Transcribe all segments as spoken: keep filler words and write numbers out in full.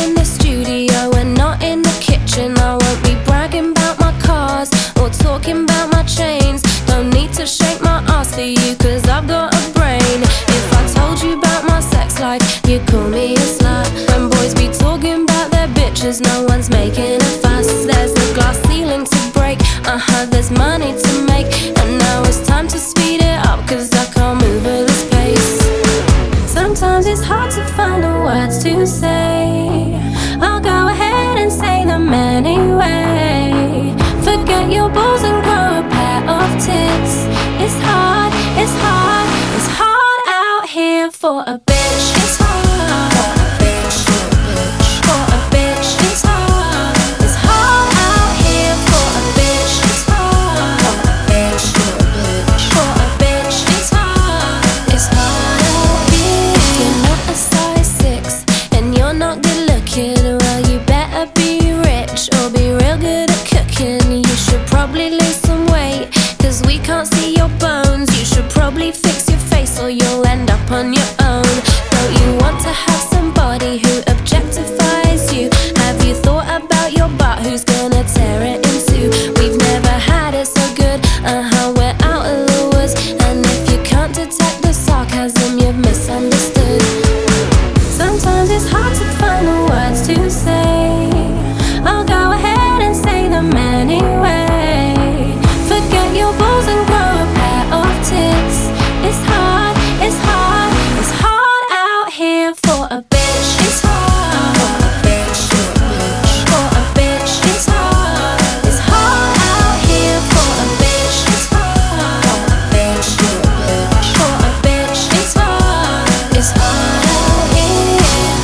in the studio and not in the kitchen. I won't be bragging about my cars or talking about my chains. Don't need to shake my ass for you, cause I've got a brain. If I told you about my sex life, you'd call me a slut. When boys be talking about their bitches, no one's making a fuss. There's a glass ceiling to break, uh-huh, there's money to make. And now it's time to speed it up, cause I can't move at this pace. Sometimes it's hard to find the words to say. I'll go ahead and say them anyway. Forget your balls and grow a pair of tits. It's hard, it's hard, it's hard out here for a bitch. It's hard for a bitch, for a bitch. It's hard, it's hard out here for a bitch. It's hard for a bitch, for a bitch. It's hard, it's hard out here. If you're not a size six and you're not good looking, well, you better be rich or be real good at cooking. You should probably lose some weight, cause we can't see your bones. You should probably fix your face or you'll end up on your own. Don't you want to have somebody who objectifies you? Have you thought about your butt, who's gonna tear it in two? We've never had it so good, uh-huh, we're out of the woods. And if you can't detect the sarcasm, you've misunderstood. Sometimes it's hard to find the words to say. I'll go ahead and say them anyway. Forget your balls and grow a pair of tits. It's hard, it's hard, it's hard out here for a bitch. It's hard for a bitch, for a bitch. It's hard, it's hard out here for a bitch. It's hard for a bitch, for a bitch. It's hard, it's hard out here.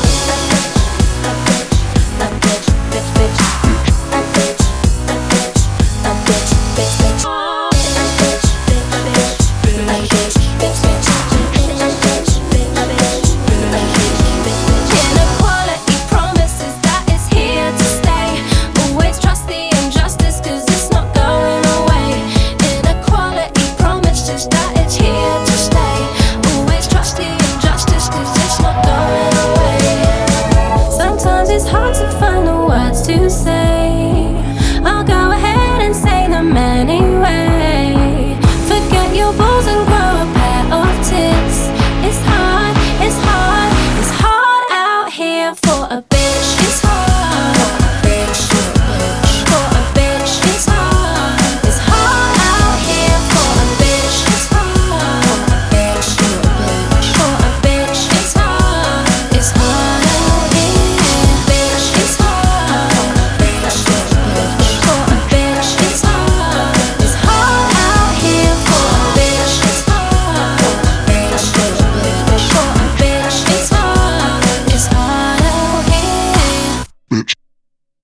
A bitch, a bitch, bitch, bitch. A bitch, a bitch, a bitch, bitch, bitch. A bitch, bitch, bitch, a bitch, bitch, bitch. A bitch, bitch, a bitch, a bitch, bitch, bitch. Inequality promises that it's here to stay. Always trust the injustice, cause it's not going away. Inequality promises that it's here to stay. Always trust the injustice, cause it's not going away. Sometimes it's hard to find the words to say.